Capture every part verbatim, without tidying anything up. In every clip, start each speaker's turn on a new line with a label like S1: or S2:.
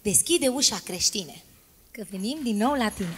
S1: Deschide ușa, creștine, că venim din nou la tine.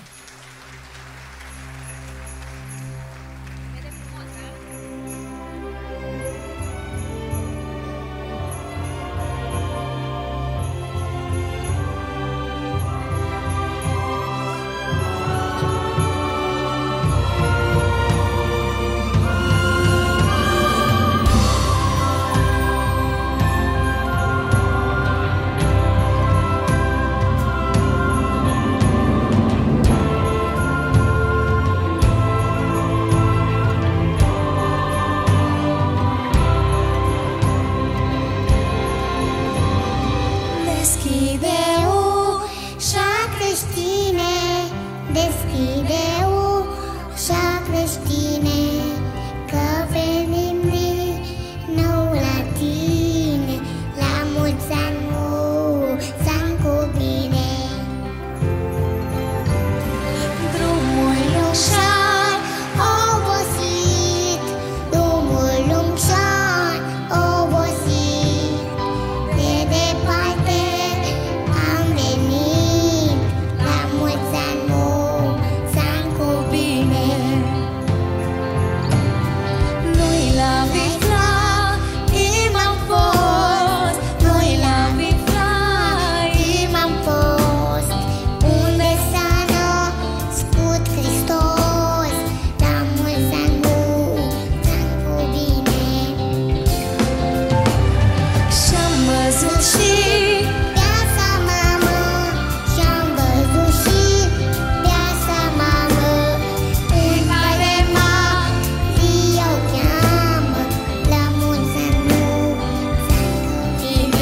S2: Deschide ușa, creștine, că venim din nou la tine. La mulți ani, mulți ani cu bine. Drumul ușor, obosit, drumul lung și-on obosit. De departe am venit, la mulți ani, mulți ani cu bine. Noi la Viflaim am fost, noi la Viflaim am fost, unde s-a născut Hristos. La mulți ani, mulți ani cu bine. Și-am văzut și viața mamă, și-am văzut și viața mamă, în care Maria o cheamă. La mulți ani, mulți ani cu bine.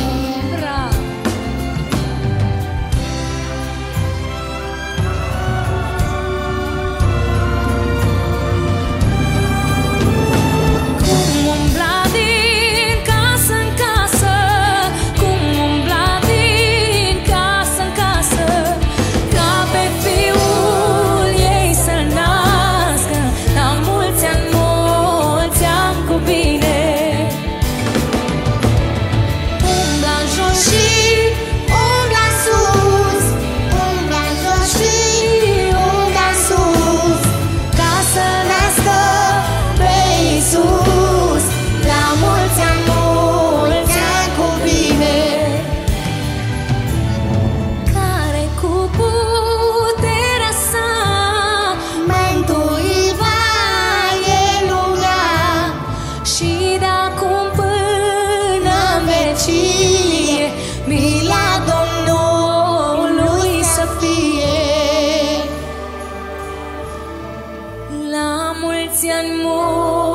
S3: Cum umbla din casă în casă, cum umbla din casă în casă, ca pe fiul ei să-l nască. La mulți ani, mulți ani cu bine.
S2: Umbla în jos și umbla în sus, umbla în jos și umbla în sus, ca să nască pe Iisus. La mulți ani, mulți ani cu bine.
S3: Care cu puterea sa
S2: Mântuiva Aleluia,
S3: și de acum până în vecie, mila Domnului să fie. La mulți ani, mulți